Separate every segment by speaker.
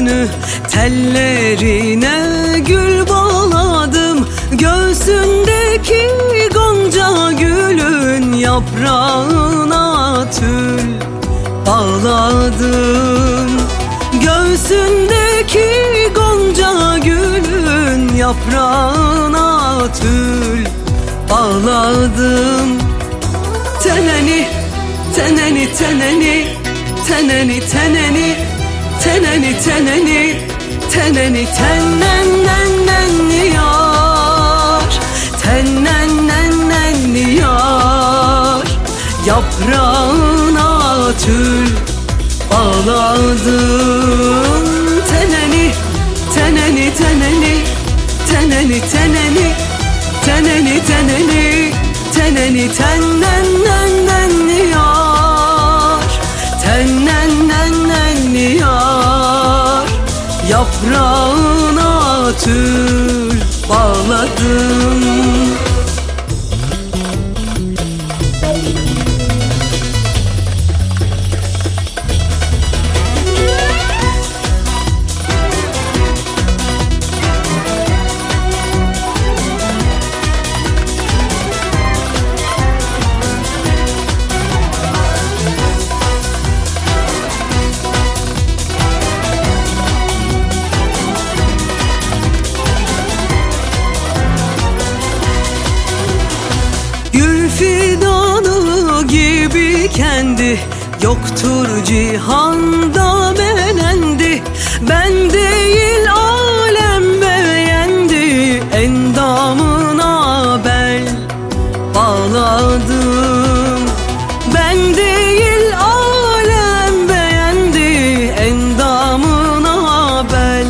Speaker 1: gönlünü, tellerine gül bağladım. Göğsündeki gonca gülün yaprağına tül bağladım. Göğsündeki gonca gülün yaprağına tül bağladım. Teneni, teneni, teneni, teneni, teneni, teneni, teneni, teneni, tennenen yar, tennenen yar, yaprağına tül bağladım. Teneni, teneni, teneni, teneni, teneni, teneni, teneni, teneni, tennenen yar, tennenen yar, yaprağına tül bağladım. Fidanı gibi kendi yoktur cihanda beğendi. Ben değil alem beğendi, endamına bel bağladım. Ben değil alem beğendi, endamına bel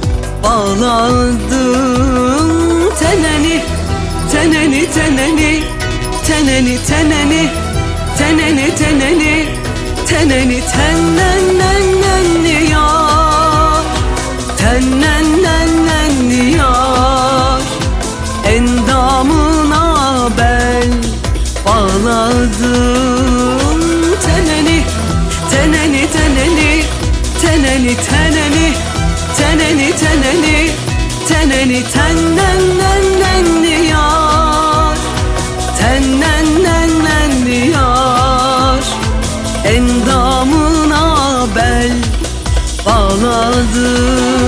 Speaker 1: bağladım. Teneni, teneni, teneni, teneni, teneni, teneni, teneni, teneni, tennenen yar, tennenen yar, endamına bel bağladım. Teneni, teneni, teneni, teneni, teneni, teneni, teneni, teneni, tennenen yar, tennenen yar, endamına bel bağladım.